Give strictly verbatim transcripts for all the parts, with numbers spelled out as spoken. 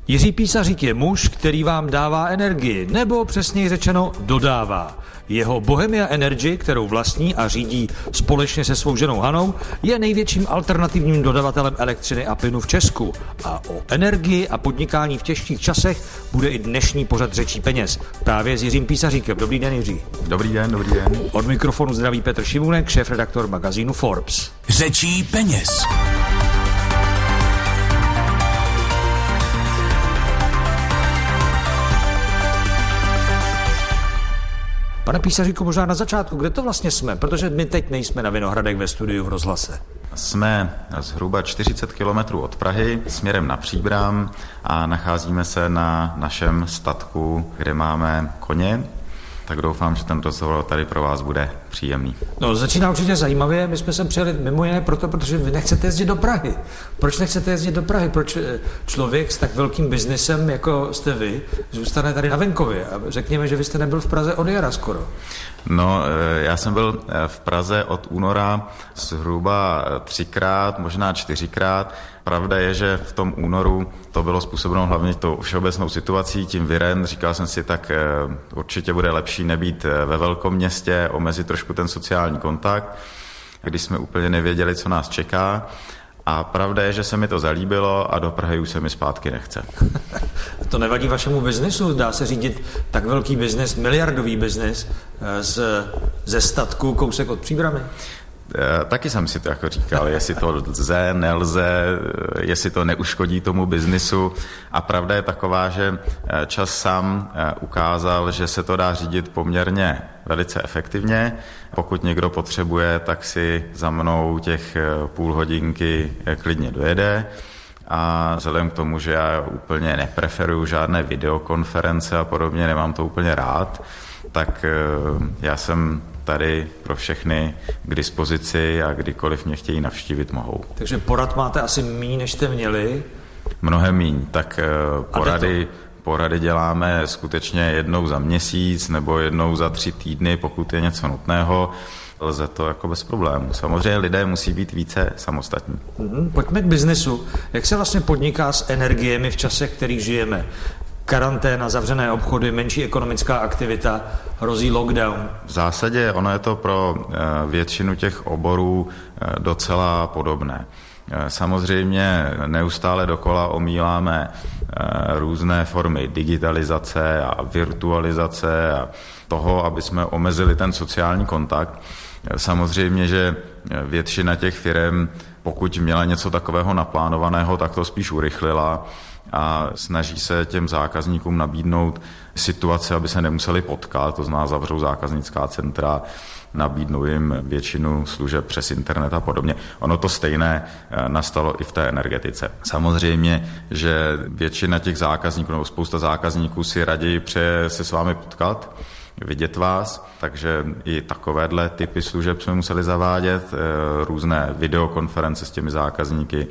Jiří Písařík je muž, který vám dává energii, nebo přesněji řečeno dodává. Jeho Bohemia Energy, kterou vlastní a řídí společně se svou ženou Hanou, je největším alternativním dodavatelem elektřiny a plynu v Česku. A o energii a podnikání v těžkých časech bude i dnešní pořad Řečí peněz. Právě s Jiřím Písaříkem. Dobrý den, Jiří. Dobrý den, dobrý den. Od mikrofonu zdraví Petr Šimunek, šéfredaktor magazínu Forbes. Řečí peněz. Pane Písaříku, možná na začátku, kde to vlastně jsme? Protože my teď nejsme na Vinohradech ve studiu v rozhlase. Jsme zhruba čtyřicet kilometrů od Prahy směrem na Příbram a nacházíme se na našem statku, kde máme koně. Tak doufám, že ten rozhovor tady pro vás bude příjemný. No, začíná určitě zajímavě. My jsme sem přijeli mimo jiné proto, protože vy nechcete jezdit do Prahy. Proč nechcete jezdit do Prahy? Proč člověk s tak velkým biznesem, jako jste vy, zůstane tady na venkově? A řekněme, že vy jste nebyl v Praze od jara skoro. No, já jsem byl v Praze od února zhruba třikrát, možná čtyřikrát. Pravda je, že v tom únoru to bylo způsobeno hlavně tou všeobecnou situací, tím virem. Říkal jsem si, tak určitě bude lepší nebýt ve velkom městě, omezit trošku ten sociální kontakt, když jsme úplně nevěděli, co nás čeká. A pravda je, že se mi to zalíbilo a do Prahy už se mi zpátky nechce. To nevadí vašemu biznesu? Dá se řídit tak velký biznes, miliardový biznes z, ze statku kousek od Příbramy? Taky jsem si to jako říkal, jestli to lze, nelze, jestli to neuškodí tomu biznisu. A pravda je taková, že čas sám ukázal, že se to dá řídit poměrně velice efektivně. Pokud někdo potřebuje, tak si za mnou těch půl hodinky klidně dojede. A vzhledem k tomu, že já úplně nepreferuju žádné videokonference a podobně, nemám to úplně rád, tak já jsem tady pro všechny k dispozici a kdykoliv mě chtějí navštívit, mohou. Takže porad máte asi míň, než jste měli? Mnohem míň. Tak porady, porady děláme skutečně jednou za měsíc nebo jednou za tři týdny, pokud je něco nutného. Lze to jako bez problémů. Samozřejmě lidé musí být více samostatní. Mm-hmm. Pojďme k biznesu. Jak se vlastně podniká s energiemi v časech, v kterých žijeme? Karanténa, zavřené obchody, menší ekonomická aktivita, hrozí lockdown. V zásadě ono je to pro většinu těch oborů docela podobné. Samozřejmě neustále dokola omíláme různé formy digitalizace a virtualizace a toho, aby jsme omezili ten sociální kontakt. Samozřejmě, že většina těch firem, pokud měla něco takového naplánovaného, tak to spíš urychlila a snaží se těm zákazníkům nabídnout situace, aby se nemuseli potkat, to znamená zavřou zákaznická centra, nabídnou jim většinu služeb přes internet a podobně. Ono to stejné nastalo i v té energetice. Samozřejmě, že většina těch zákazníků nebo spousta zákazníků si raději přeje se s vámi potkat, vidět vás, takže i takovéhle typy služeb jsme museli zavádět, různé videokonference s těmi zákazníky,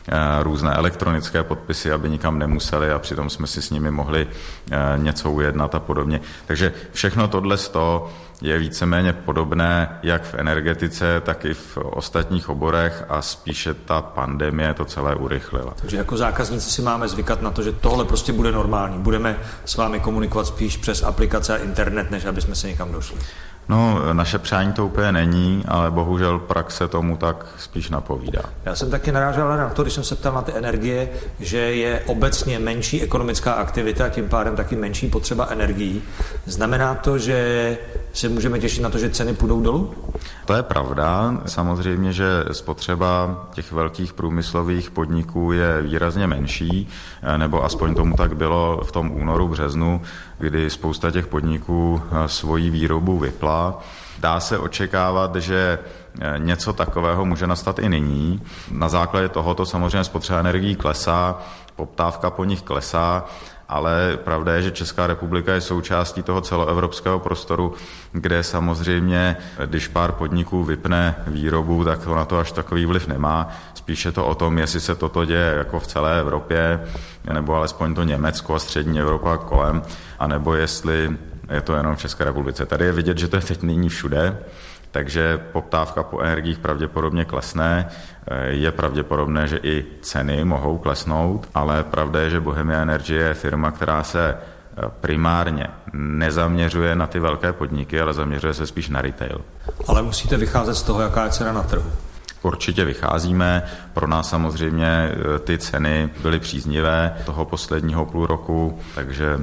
různé elektronické podpisy, aby nikam nemuseli a přitom jsme si s nimi mohli něco ujednat a podobně. Takže všechno tohle z toho je víceméně podobné jak v energetice, tak i v ostatních oborech a spíše ta pandemie to celé urychlila. Takže jako zákazníci si máme zvykat na to, že tohle prostě bude normální. Budeme s vámi komunikovat spíš přes aplikace a internet, než aby jsme se někam došli. No, naše přání to úplně není, ale bohužel praxe tomu tak spíš napovídá. Já jsem taky narážel na to, když jsem se ptal na ty energie, že je obecně menší ekonomická aktivita, tím pádem taky menší potřeba energií. Znamená to, že se můžeme těšit na to, že ceny půjdou dolů? To je pravda. Samozřejmě, že spotřeba těch velkých průmyslových podniků je výrazně menší, nebo aspoň tomu tak bylo v tom únoru, březnu, kdy spousta těch podniků svoji výrobu vypla. Dá se očekávat, že něco takového může nastat i nyní. Na základě tohoto samozřejmě spotřeba energií klesá, poptávka po nich klesá, ale pravda je, že Česká republika je součástí toho celoevropského prostoru, kde samozřejmě, když pár podniků vypne výrobu, tak to na to až takový vliv nemá. Spíše to o tom, jestli se toto děje jako v celé Evropě, nebo alespoň to Německo a střední Evropa kolem, anebo jestli je to jenom v České republice. Tady je vidět, že to je teď nyní všude Takže poptávka po energiích pravděpodobně klesne. Je pravděpodobné, že i ceny mohou klesnout, ale pravda je, že Bohemia Energy je firma, která se primárně nezaměřuje na ty velké podniky, ale zaměřuje se spíš na retail. Ale musíte vycházet z toho, jaká je cena na trhu. Určitě vycházíme. Pro nás samozřejmě ty ceny byly příznivé toho posledního půl roku, takže...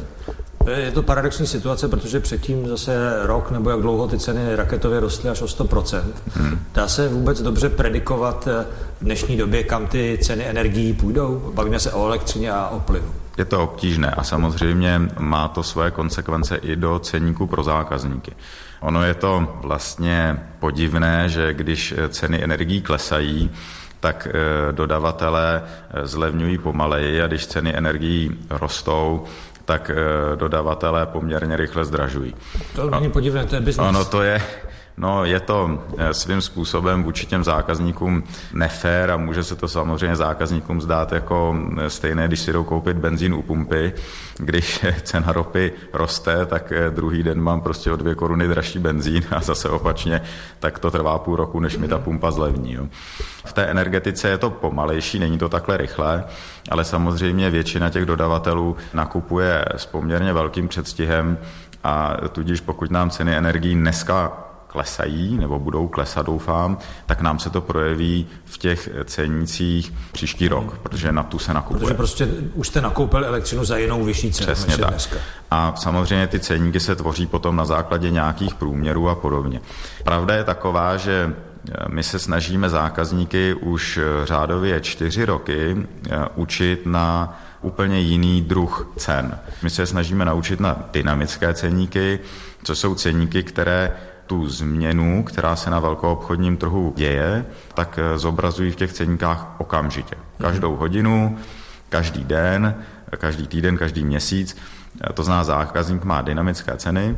Je to paradoxní situace, protože předtím zase rok nebo jak dlouho ty ceny raketově rostly až o sto procent. Hmm. Dá se vůbec dobře predikovat v dnešní době, kam ty ceny energií půjdou? Bavíme se o elektřině a o plynu. Je to obtížné a samozřejmě má to svoje konsekvence i do ceníku pro zákazníky. Ono je to vlastně podivné, že když ceny energií klesají, tak dodavatelé zlevňují pomaleji a když ceny energií rostou, tak dodavatelé poměrně rychle zdražují. To není podivné, to je biznis. Ono to je... No, je to svým způsobem vůči těm zákazníkům nefér a může se to samozřejmě zákazníkům zdát jako stejné, když si jdou koupit benzín u pumpy. Když cena ropy roste, tak druhý den mám prostě o dvě koruny dražší benzín a zase opačně, tak to trvá půl roku, než mi ta pumpa zlevní. Jo. V té energetice je to pomalejší, není to takhle rychle, ale samozřejmě většina těch dodavatelů nakupuje s poměrně velkým předstihem a tudíž pokud nám ceny energií dneska klesají, nebo budou klesat, doufám, tak nám se to projeví v těch cenících příští rok, protože na tu se nakupuje. Protože prostě už jste nakoupil elektřinu za jinou vyšší cenu, Přesně než je tak. dneska. A samozřejmě ty ceníky se tvoří potom na základě nějakých průměrů a podobně. Pravda je taková, že my se snažíme zákazníky už řádově čtyři roky učit na úplně jiný druh cen. My se snažíme naučit na dynamické ceníky, co jsou ceníky, které tu změnu, která se na velkoobchodním trhu děje, tak zobrazují v těch ceníkách okamžitě. Každou hodinu, každý den, každý týden, každý měsíc. To znamená, zákazník má dynamické ceny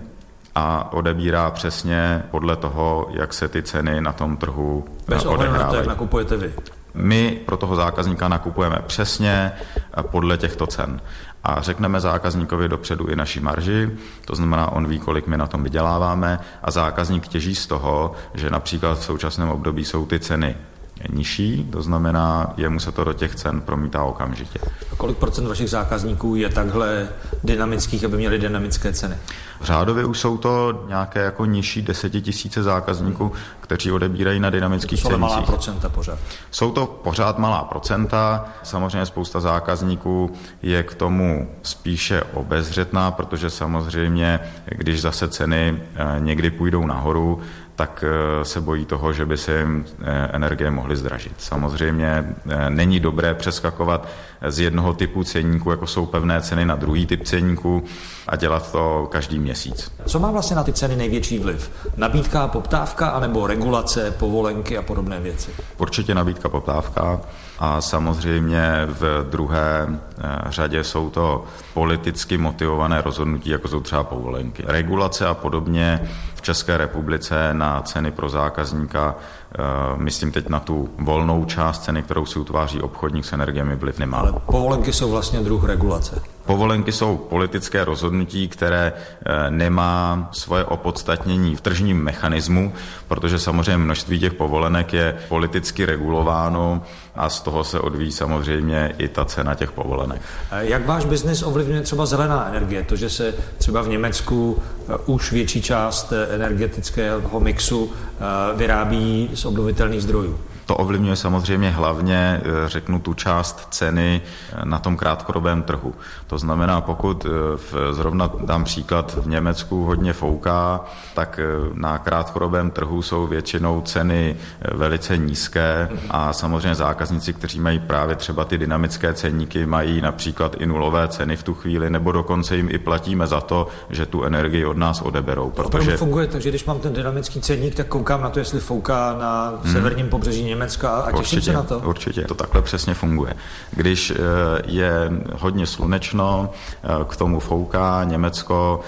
a odebírá přesně podle toho, jak se ty ceny na tom trhu Bez ohledu odehrávají. na to, jak nakupujete vy. My pro toho zákazníka nakupujeme přesně podle těchto cen. A řekneme zákazníkovi dopředu i naši marži, to znamená, on ví, kolik my na tom vyděláváme a zákazník těží z toho, že například v současném období jsou ty ceny nižší, to znamená, jemu se to do těch cen promítá okamžitě. A kolik procent vašich zákazníků je takhle dynamických, aby měli dynamické ceny? Řádově už jsou to nějaké jako nižší desetitisíce zákazníků, kteří odebírají na dynamických cenících. Jsou malá procenta pořád. Jsou to pořád malá procenta, samozřejmě spousta zákazníků je k tomu spíše obezřetná, protože samozřejmě, když zase ceny někdy půjdou nahoru, tak se bojí toho, že by se jim energie mohly zdražit. Samozřejmě není dobré přeskakovat z jednoho typu ceníku, jako jsou pevné ceny, na druhý typ ceníku a dělat to každý měsíc. Co má vlastně na ty ceny největší vliv? Nabídka a poptávka, anebo regulace, povolenky a podobné věci? Určitě nabídka, poptávka a samozřejmě v druhé řadě jsou to politicky motivované rozhodnutí, jako jsou třeba povolenky. Regulace a podobně v České republice na ceny pro zákazníka, myslím teď na tu volnou část ceny, kterou si utváří obchodník s energiemi, vliv nemá. Ale povolenky jsou vlastně druh regulace. Povolenky jsou politické rozhodnutí, které nemá svoje opodstatnění v tržním mechanismu, protože samozřejmě množství těch povolenek je politicky regulováno a z toho se odvíjí samozřejmě i ta cena těch povolenek. Jak váš biznis ovlivňuje třeba zelená energie? To, že se třeba v Německu už větší část energetického mixu vyrábí z obnovitelných zdrojů? To ovlivňuje samozřejmě hlavně, řeknu, tu část ceny na tom krátkodobém trhu. To znamená, pokud v, zrovna dám příklad, v Německu hodně fouká, tak na krátkodobém trhu jsou většinou ceny velice nízké a samozřejmě zákazníci, kteří mají právě třeba ty dynamické ceníky, mají například i nulové ceny v tu chvíli, nebo dokonce jim i platíme za to, že tu energii od nás odeberou. Protože funguje, takže když mám ten dynamický ceník, tak koukám na to, jestli fouká na severním hmm. pobřeží Německa a těším určitě, se na to. Určitě, to takhle přesně funguje. Když je hodně slunečno, k tomu fouká, Německo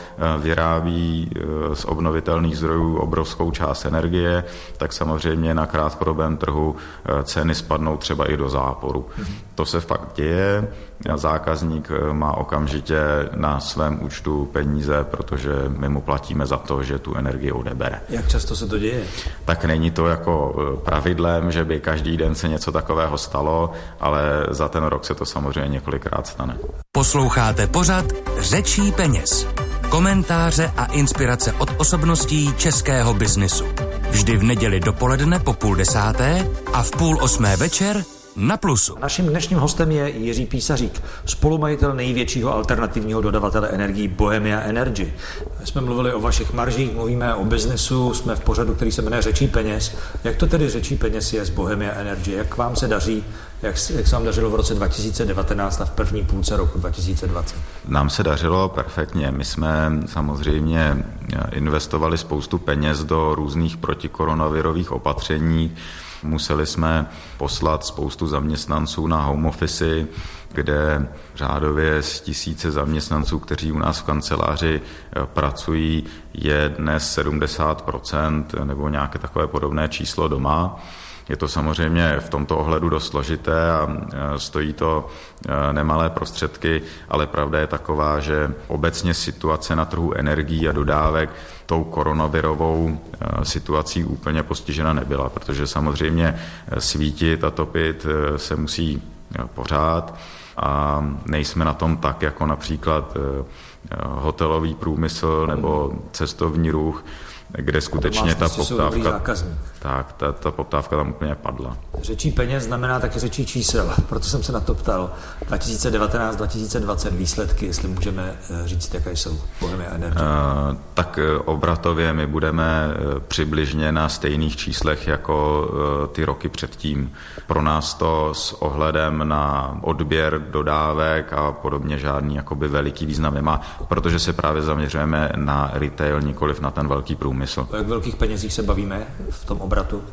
vyrábí z obnovitelných zdrojů obrovskou část energie, tak samozřejmě na krátkodobém trhu ceny spadnou třeba i do záporu. To se fakt děje. Zákazník má okamžitě na svém účtu peníze, protože my mu platíme za to, že tu energii odebere. Jak často se to děje? Tak není to jako pravidlem, že by každý den se něco takového stalo, ale za ten rok se to samozřejmě několikrát stane. Posloucháte pořad Řečí peněz. Komentáře a inspirace od osobností českého biznesu. Vždy v neděli dopoledne po půl desáté a v půl osmé večer na Plusu. Naším dnešním hostem je Jiří Písařík, spolumajitel největšího alternativního dodavatele energií Bohemia Energy. Jsme mluvili o vašich maržích, mluvíme o biznesu, jsme v pořadu, který se jmenuje Řečí peněz. Jak to tedy Řečí peněz je z Bohemia Energy? Jak vám se daří? Jak, jak se vám dařilo v roce dva tisíce devatenáct a v první půlce roku dva tisíce dvacet? Nám se dařilo perfektně. My jsme samozřejmě investovali spoustu peněz do různých protikoronavirových opatření. Museli jsme poslat spoustu zaměstnanců na home office, kde řádově z tisíce zaměstnanců, kteří u nás v kanceláři pracují, je dnes sedmdesát procent nebo nějaké takové podobné číslo doma. Je to samozřejmě v tomto ohledu dost složité a stojí to nemalé prostředky, ale pravda je taková, že obecně situace na trhu energií a dodávek tou koronavirovou situací úplně postižena nebyla, protože samozřejmě svítit a topit se musí pořád a nejsme na tom tak, jako například hotelový průmysl nebo cestovní ruch, kde skutečně ta poptávka, tak, ta, ta poptávka tam úplně padla. Řečí peněz znamená taky řečí čísel, proto jsem se na to ptal. dva tisíce devatenáct dva tisíce dvacet výsledky, jestli můžeme říct, jaké jsou Bohemia Energy. Uh, tak obratově my budeme přibližně na stejných číslech jako uh, ty roky předtím. Pro nás to s ohledem na odběr dodávek a podobně žádný jakoby veliký význam nemá, protože se právě zaměřujeme na retail, nikoliv na ten velký průmysl. O jak velkých penězích se bavíme v tom obratu?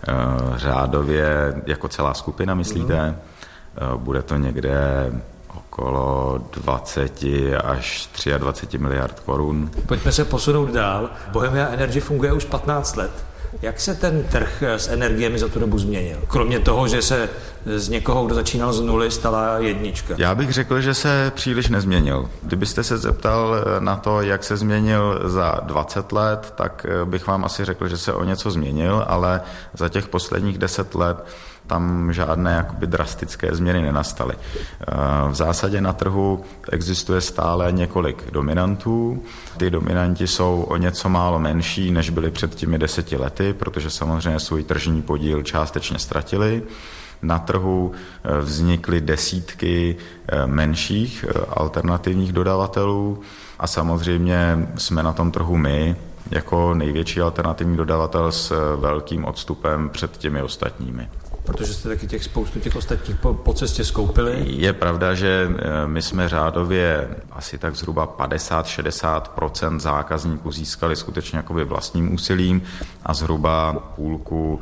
Řádově jako celá skupina, myslíte? Mm. Bude to někde okolo dvacet až dvacet tři miliard korun. Pojďme se posunout dál. Bohemia Energy funguje už patnáct let. Jak se ten trh s energiemi za tu dobu změnil? Kromě toho, že se z někoho, kdo začínal z nuly, stala jednička. Já bych řekl, že se příliš nezměnil. Kdybyste se zeptal na to, jak se změnil za dvacet let, tak bych vám asi řekl, že se o něco změnil, ale za těch posledních deset let tam žádné jakoby drastické změny nenastaly. V zásadě na trhu existuje stále několik dominantů. Ty dominanti jsou o něco málo menší, než byly před těmi deseti lety, protože samozřejmě svůj tržní podíl částečně ztratili. Na trhu vznikly desítky menších alternativních dodavatelů a samozřejmě jsme na tom trhu my, jako největší alternativní dodavatel s velkým odstupem před těmi ostatními. Protože jste taky těch spoustu těch ostatních po, po cestě skoupili? Je pravda, že my jsme řádově asi tak zhruba padesát až šedesát procent zákazníků získali skutečně jakoby vlastním úsilím a zhruba půlku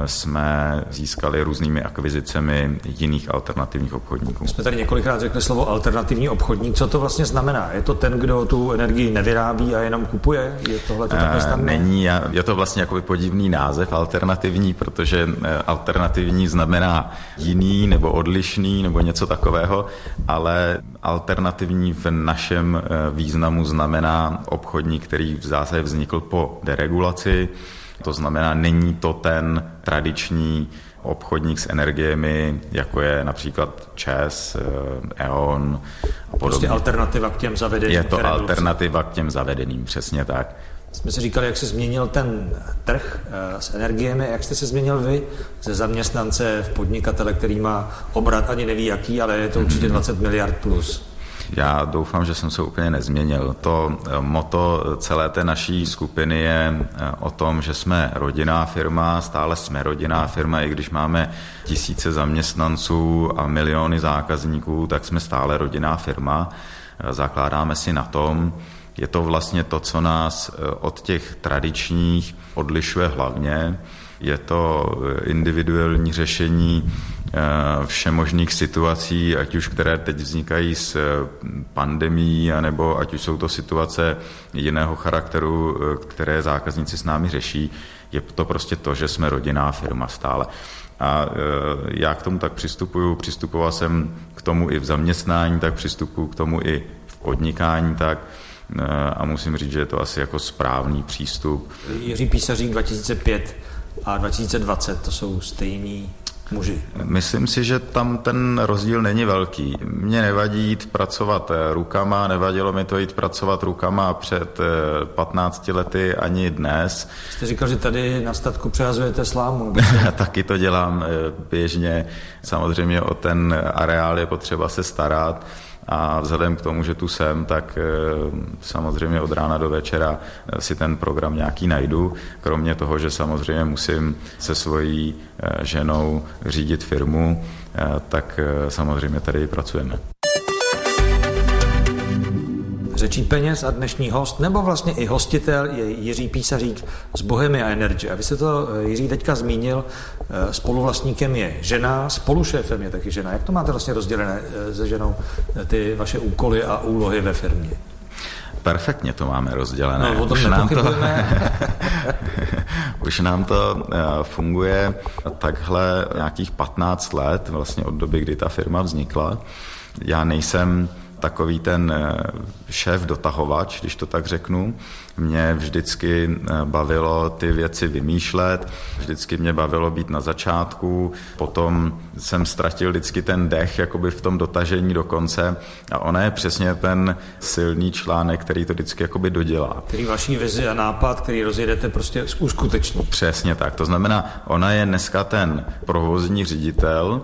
jsme získali různými akvizicemi jiných alternativních obchodníků. Jsme tady několikrát řekli slovo alternativní obchodník. Co to vlastně znamená? Je to ten, kdo tu energii nevyrábí a jenom kupuje? Je tohle to takhle snadné? Není, je to vlastně jakoby podivný název alternativní, protože alternativní znamená jiný nebo odlišný nebo něco takového, ale alternativní v našem významu znamená obchodník, který v zásadě vznikl po deregulaci. To znamená, není to ten tradiční obchodník s energiemi, jako je například ČEZ, E O N a podobně. Prostě alternativa k těm zavedeným. Je to alternativa k těm zavedeným, přesně tak. Jsme si říkali, jak se změnil ten trh s energiemi, jak jste se změnil vy ze zaměstnance v podnikatele, který má obrat ani neví jaký, ale je to určitě dvacet miliard plus. Já doufám, že jsem se úplně nezměnil. To motto celé té naší skupiny je o tom, že jsme rodinná firma, stále jsme rodinná firma, i když máme tisíce zaměstnanců a miliony zákazníků, tak jsme stále rodinná firma. Zakládáme si na tom. Je to vlastně to, co nás od těch tradičních odlišuje hlavně. Je to individuální řešení všemožných situací, ať už které teď vznikají s pandemií, anebo ať už jsou to situace jiného charakteru, které zákazníci s námi řeší, je to prostě to, že jsme rodinná firma stále. A já k tomu tak přistupuju, přistupoval jsem k tomu i v zaměstnání, tak přistupuju k tomu i v podnikání, tak a musím říct, že je to asi jako správný přístup. Jiří Písařík dva tisíce pět a dva tisíce dvacet, to jsou stejní muži. Myslím si, že tam ten rozdíl není velký. Mně nevadí jít pracovat rukama, nevadilo mi to jít pracovat rukama před patnácti lety ani dnes. Jste říkal, že tady na statku přehazujete slámu. Taky to dělám běžně. Samozřejmě o ten areál je potřeba se starat. A vzhledem k tomu, že tu jsem, tak samozřejmě od rána do večera si ten program nějaký najdu. Kromě toho, že samozřejmě musím se svojí ženou řídit firmu, tak samozřejmě tady pracujeme. Řečí peněz a dnešní host, nebo vlastně i hostitel, je Jiří Písařík z Bohemia Energy. A vy jste to, Jiří, teďka zmínil, spoluvlastníkem je žena, spolušéfem je taky žena. Jak to máte vlastně rozdělené se ženou, ty vaše úkoly a úlohy ve firmě? Perfektně to máme rozdělené. No, o tom už, nám to, už nám to funguje takhle nějakých patnáct let, vlastně od doby, kdy ta firma vznikla. Já nejsem takový ten šéf dotahovač, když to tak řeknu. Mě vždycky bavilo ty věci vymýšlet, vždycky mě bavilo být na začátku, potom jsem ztratil vždycky ten dech jakoby v tom dotažení do konce a ona je přesně ten silný článek, který to vždycky jakoby dodělá. Který vaší vizi a nápad, který rozjedete, prostě uskuteční. Přesně tak. To znamená, ona je dneska ten provozní ředitel,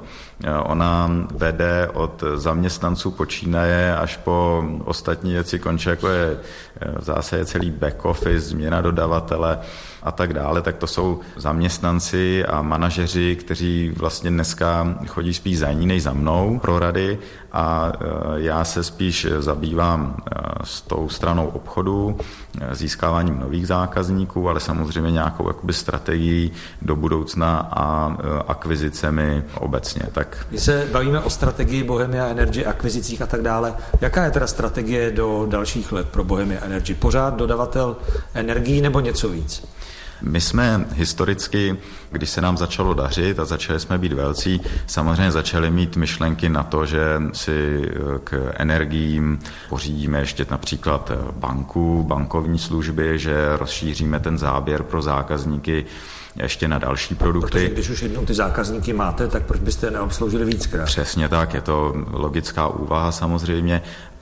ona vede od zaměstnanců počínaje až po ostatní věci konče, jako je v zásadě celý back office, změna dodavatele a tak dále, tak to jsou zaměstnanci a manažeři, kteří vlastně dneska chodí spíš za ní než za mnou pro rady a já se spíš zabývám s tou stranou obchodu, získáváním nových zákazníků, ale samozřejmě nějakou jakoby strategií do budoucna a akvizicemi obecně. Tak... Když se bavíme o strategii Bohemia Energy, akvizicích a tak dále, jaká je teda strategie do dalších let pro Bohemia Energy? Pořád dodavatel energií nebo něco víc? My jsme historicky, když se nám začalo dařit a začali jsme být velcí, samozřejmě začali mít myšlenky na to, že si k energiím pořídíme ještě například banku, bankovní služby, že rozšíříme ten záběr pro zákazníky ještě na další produkty. Protože když už jednou ty zákazníky máte, tak proč byste je neobsloužili víckrát? Přesně tak, je to logická úvaha samozřejmě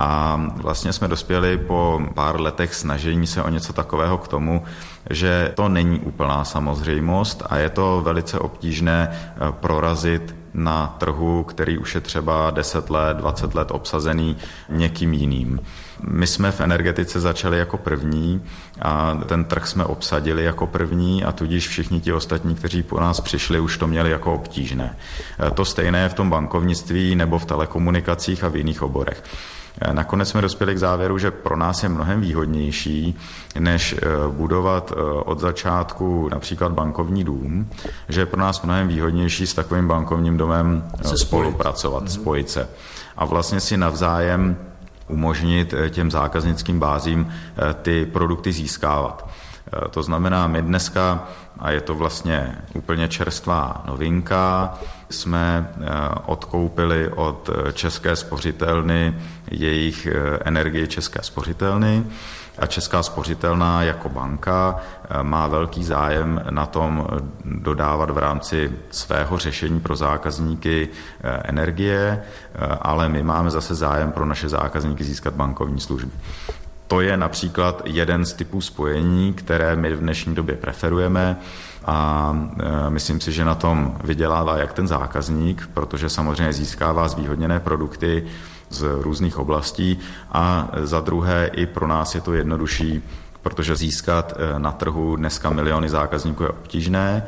a vlastně jsme dospěli po pár letech snažení se o něco takového k tomu, že to není úplná samozřejmost a je to velice obtížné prorazit na trhu, který už je třeba deset let, dvacet let obsazený někým jiným. My jsme v energetice začali jako první a ten trh jsme obsadili jako první a tudíž všichni ti ostatní, kteří po nás přišli, už to měli jako obtížné. To stejné je v tom bankovnictví nebo v telekomunikacích a v jiných oborech. Nakonec jsme dospěli k závěru, že pro nás je mnohem výhodnější, než budovat od začátku například bankovní dům, že je pro nás mnohem výhodnější s takovým bankovním domem se spolupracovat, spojit. spojit se. A vlastně si navzájem umožnit těm zákaznickým bázím ty produkty získávat. To znamená, my dneska, a je to vlastně úplně čerstvá novinka, jsme odkoupili od České spořitelny jejich energii České spořitelny a Česká spořitelna jako banka má velký zájem na tom dodávat v rámci svého řešení pro zákazníky energie, ale my máme zase zájem pro naše zákazníky získat bankovní služby. To je například jeden z typů spojení, které my v dnešní době preferujeme a myslím si, že na tom vydělává jak ten zákazník, protože samozřejmě získává zvýhodněné produkty z různých oblastí a za druhé i pro nás je to jednodušší, protože získat na trhu dneska miliony zákazníků je obtížné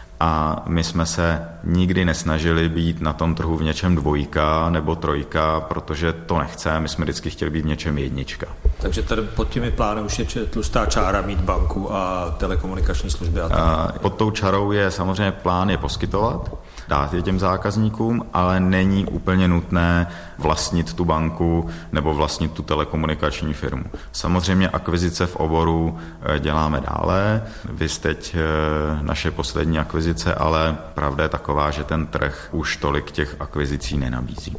a my jsme se nikdy nesnažili být na tom trhu v něčem dvojka nebo trojka, protože to nechceme, my jsme vždycky chtěli být v něčem jednička. Takže tady pod těmi plány už je tlustá čára mít banku a telekomunikační služby. A a pod tou čarou je samozřejmě plán je poskytovat dát je těm zákazníkům, ale není úplně nutné vlastnit tu banku nebo vlastnit tu telekomunikační firmu. Samozřejmě akvizice v oboru děláme dále, vys teď naše poslední akvizice, ale pravda je taková, že ten trh už tolik těch akvizicí nenabízí.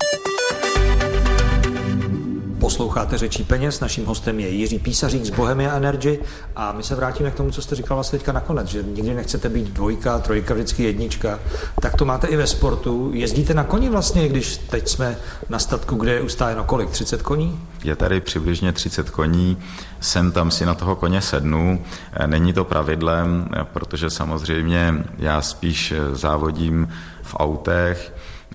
Posloucháte Řečí peněz, naším hostem je Jiří Písařík z Bohemia Energy a my se vrátíme k tomu, co jste říkal vlastně teďka nakonec, že nikdy nechcete být dvojka, trojka, vždycky jednička. Tak to máte i ve sportu. Jezdíte na koni vlastně, když teď jsme na statku, kde je ustájeno kolik? třicet koní? Je tady přibližně třicet koní, sem tam si na toho koně sednu. Není to pravidlem, protože samozřejmě já spíš závodím v autech,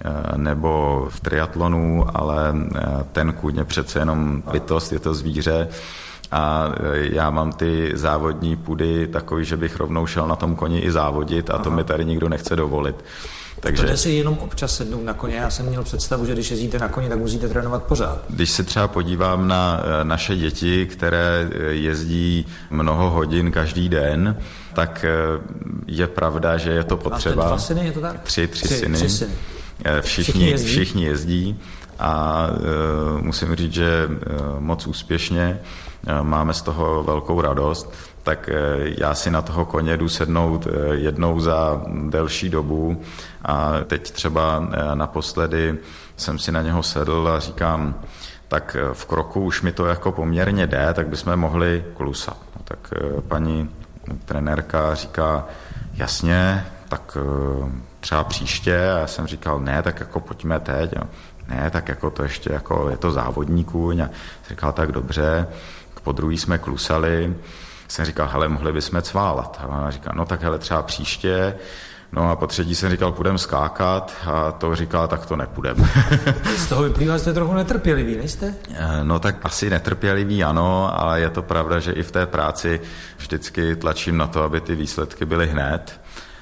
nebo v triatlonu, ale ten kůň je přece jenom bytost, je to zvíře a já mám ty závodní půdy takový, že bych rovnou šel na tom koni i závodit a Aha. to mi tady nikdo nechce dovolit. Takže to jde si jenom občas sednout na koně. Já jsem měl představu, že když jezdíte na koni, tak musíte trénovat pořád. Když se třeba podívám na naše děti, které jezdí mnoho hodin každý den, tak je pravda, že je to potřeba. Máte dva syny, je to tak? Tři, tři, tři syny. Tři syny. Všichni, všichni, jezdí. všichni jezdí a e, musím říct, že e, moc úspěšně, e, máme z toho velkou radost, tak e, já si na toho koně jdu sednout e, jednou za delší dobu a teď třeba e, naposledy jsem si na něho sedl a říkám, tak e, v kroku už mi to jako poměrně jde, tak bychom mohli klusat. No, tak e, paní trenérka říká, jasně, tak e, třeba příště a já jsem říkal, ne, tak jako pojďme teď. Jo. Ne, tak jako to ještě jako je to závodní kůň. A říkal, tak dobře. Po druhý jsme klusali. Jsem říkal, hele, mohli bychom cválat. A ona říkal, no tak hele, třeba příště. No a po třetí jsem říkal, půjdem skákat a to říkal, tak to nepůjdem. Z toho vyplývá, že jste trochu netrpělivý, nejste? No tak asi netrpělivý, ano, ale je to pravda, že i v té práci vždycky tlačím na to, aby ty výsledky byly hned.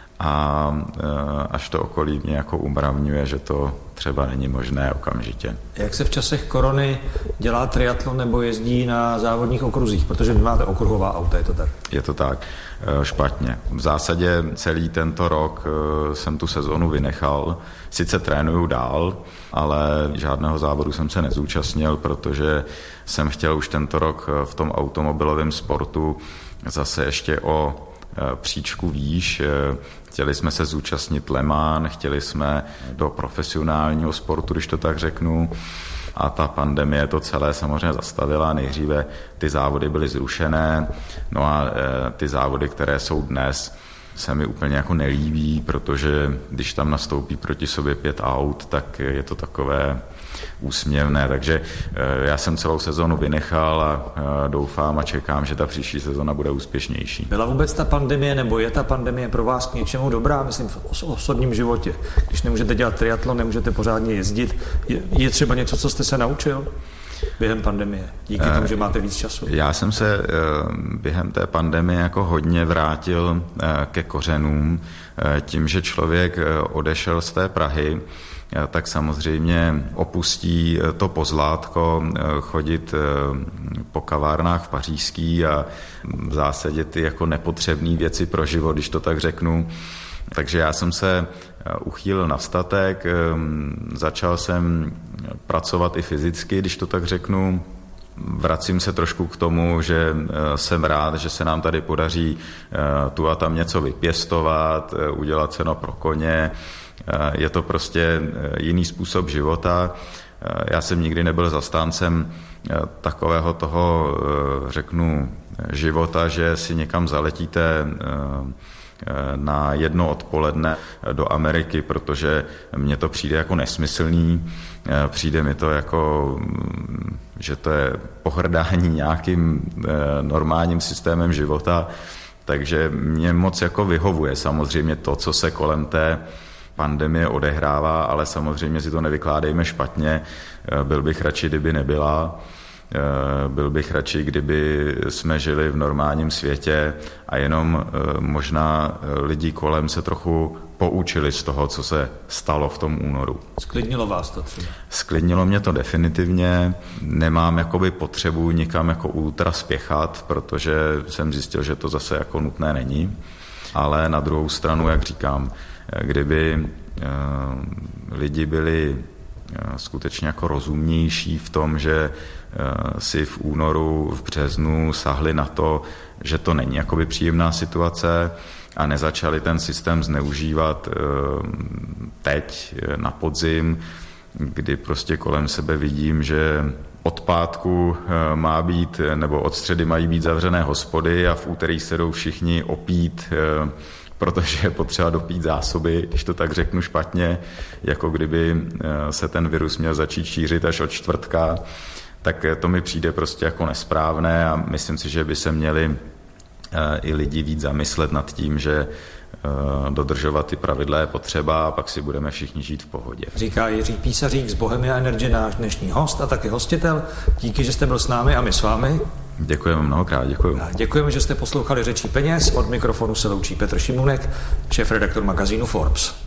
A až to okolí mě jako umravňuje, že to třeba není možné okamžitě. Jak se v časech korony dělá triatlon nebo jezdí na závodních okruzích? Protože vy máte okruhová auta, je to tak? Je to tak, špatně. V zásadě celý tento rok jsem tu sezonu vynechal. Sice trénuju dál, ale žádného závodu jsem se nezúčastnil, protože jsem chtěl už tento rok v tom automobilovém sportu zase ještě o příčku výš. Chtěli jsme se zúčastnit Le Mans, chtěli jsme do profesionálního sportu, když to tak řeknu. A ta pandemie to celé samozřejmě zastavila. Nejdříve ty závody byly zrušené, no a ty závody, které jsou dnes, se mi úplně jako nelíbí, protože když tam nastoupí proti sobě pět aut, tak je to takové úsměvné, takže já jsem celou sezonu vynechal a doufám a čekám, že ta příští sezona bude úspěšnější. Byla vůbec ta pandemie, nebo je ta pandemie pro vás k něčemu dobrá, myslím v osobním životě? Když nemůžete dělat triatlon, nemůžete pořádně jezdit, je, je třeba něco, co jste se naučil během pandemie, díky tomu, že máte víc času? Já jsem se během té pandemie jako hodně vrátil ke kořenům, tím, že člověk odešel z té Prahy, tak samozřejmě opustí to pozlátko, chodit po kavárnách v pařížský a v zásadě ty jako nepotřebné věci pro život, když to tak řeknu. Takže já jsem se uchýlil na statek, začal jsem pracovat i fyzicky, když to tak řeknu. Vracím se trošku k tomu, že jsem rád, že se nám tady podaří tu a tam něco vypěstovat, udělat ceno pro koně. Je to prostě jiný způsob života. Já jsem nikdy nebyl zastáncem takového toho, řeknu, života, že si někam zaletíte na jedno odpoledne do Ameriky, protože mně to přijde jako nesmyslný. Přijde mi to jako, že to je pohrdání nějakým normálním systémem života, takže mě moc jako vyhovuje samozřejmě to, co se kolem té pandemie odehrává, ale samozřejmě si to nevykládejme špatně. Byl bych radši, kdyby nebyla. Byl bych radši, kdyby jsme žili v normálním světě a jenom možná lidi kolem se trochu poučili z toho, co se stalo v tom únoru. Sklidnilo vás to třeba? Sklidnilo mě to definitivně. Nemám jakoby potřebu nikam jako ultra spěchat, protože jsem zjistil, že to zase jako nutné není. Ale na druhou stranu, jak říkám, kdyby lidi byli skutečně jako rozumnější v tom, že si v únoru, v březnu sahli na to, že to není jakoby příjemná situace a nezačali ten systém zneužívat teď na podzim, kdy prostě kolem sebe vidím, že od pátku má být, nebo od středy mají být zavřené hospody a v úterý se jdou všichni opít, protože je potřeba dopít zásoby, když to tak řeknu špatně, jako kdyby se ten virus měl začít šířit až od čtvrtka, tak to mi přijde prostě jako nesprávné a myslím si, že by se měli i lidi víc zamyslet nad tím, že dodržovat ty pravidla je potřeba a pak si budeme všichni žít v pohodě. Říká Jiří Písařík z Bohemia Energy, náš dnešní host a taky hostitel. Díky, že jste byl s námi a my s vámi. Děkujeme mnohokrát, děkuji. Děkujeme, že jste poslouchali Řečí peněz. Od mikrofonu se loučí Petr Šimunek, šéfredaktor magazínu Forbes.